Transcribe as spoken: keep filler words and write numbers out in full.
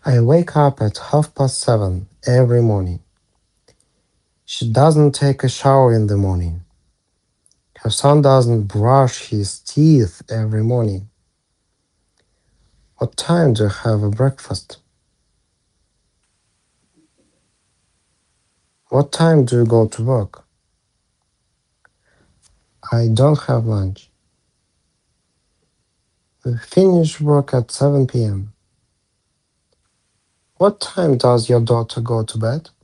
I wake up at half past seven every morning. She doesn't take a shower in the morning. Her son doesn't brush his teeth every morning. What time do you have a breakfast? What time do you go to work? I don't have lunch. We finish work at seven p m. What time does your daughter go to bed?